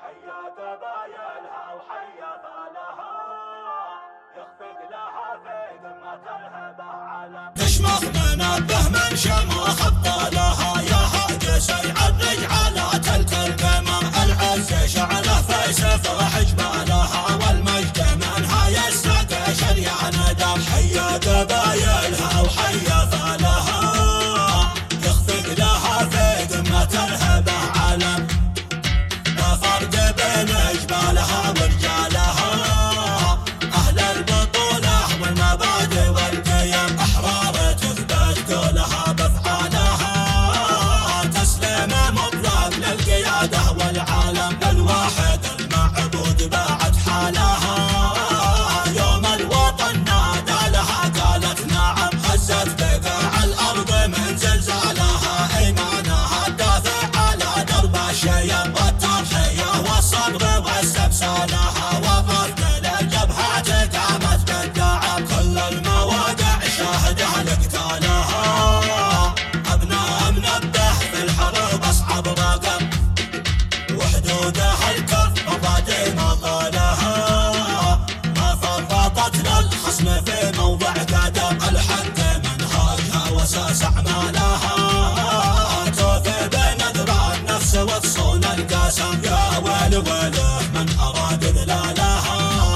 حيا قبايلها وحيا فالها، يخفق لها في قمة الهبة علم. تشمخ منبه من شموخ ابطالها، يا هاجس يعرج على تلك القمم. العز شعله في سفرح جبالها، والمجد منها يستقى شريان دم. حيا قبايلها وحيا فالها، يخفق لها في قمة الهبة علم. لا فرق بين جبالها ورجالها، أهل البطولة والمبادئ والقيم. أحرار تثبت قولها بأفعالها، تسليم مطلق للقيادة والعالم. للواحد المعبود باعت حالها، يوم الوطن نادى لها قالت نعم. هزت بقاع الأرض من زلزالها، إيمانها الدافع على درب الشيم. والتضحية والصبر واستبسالها، وفرد للجبهات قامت بالدعم. كل المواقع شاهدها لقتالها، أبناء منبه في الحرب أصعب رقم. وحدودها الكف مبادئ مقالها، ما فرطت للخصم في موضع قدم. الحق منهاجها واساس أعمالها، توفي بنذر النفس وتصون القسم. يا ويل ويله من أراد إذلالها،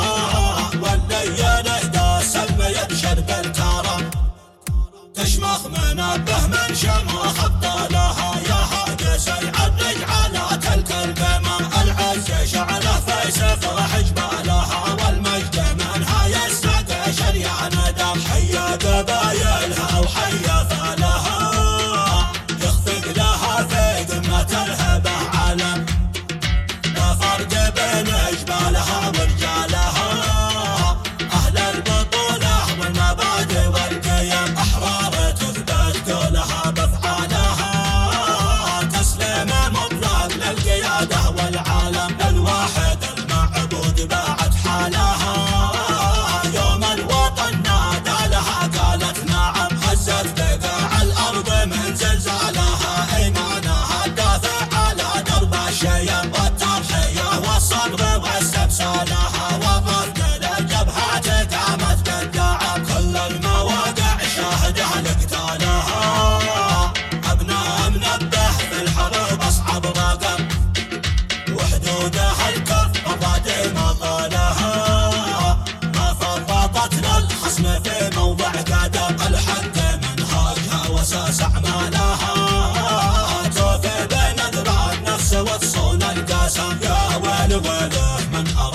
واللي ينهدى السلم يبشر بالكرم. تشمخ منبه من شموخ ابطالها، يا هاجس يعرج على تلك القمم. العز شعله في سفرح جبالها، والمجد منها يستقى شريان دم. حيا قبايلها وحيا فالها، يخفق لها في قمة الهبة علم. لا فرق بين جبالها ورجالها، أهل البطولة والمبادئ والقيم. أحرار تثبت قولها بأفعالها، تسليم مطلق للقيادة والعالم. للواحد المعبود باعت حالها، يوم الوطن نادى لها قالت نعم. هزت بقاع الأرض من زلزالها، إيمانها الدافع على درب الشيم. والتضحية والصبر واستبسالها، وفرد للجبهات قامت بالدعم. كل المواقع شاهدها لقتالها، أبناء منبه في الحرب أصعب رقم. وحدودها الكف مبادئ مقالها، ما فرطت للخصم في موضع قدم. الحق منهاجها واساس أعمالها، توفي بنذر النفس وتصون القسم. يا ويل ويله من